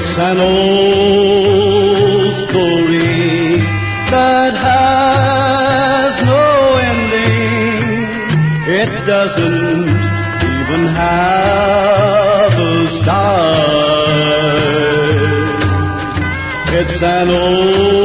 It's an old story that has no ending. It doesn't even have a start. It's an old